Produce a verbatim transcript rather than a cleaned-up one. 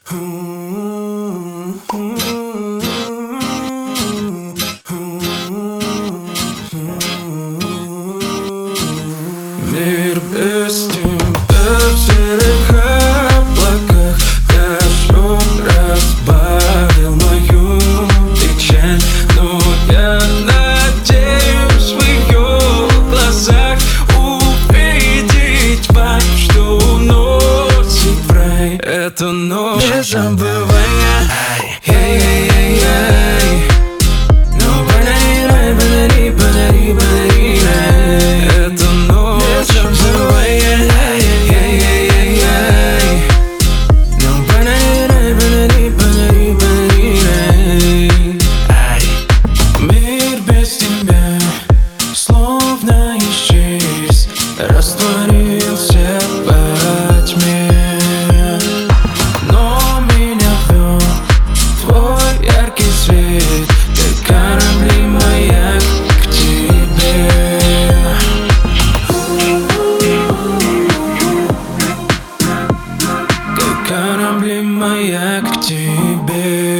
Мир без тебя в серых облаках дождем разбавил мою печаль. Но я надеюсь в ее глазах увидеть вайб, что уносит в рай. Эту ночь не забывая. Эй-эй-эй-эй. Ну подари рай, подари, подари, подари рай. Эту ночь не забывая. Эй-эй-эй-эй. Ну подари рай, подари, подари, подари рай. Мир без тебя словно исчез, растворился во тьме. Но меня вел твой яркий свет, как корабли маяк к тебе. Как корабли маяк к тебе.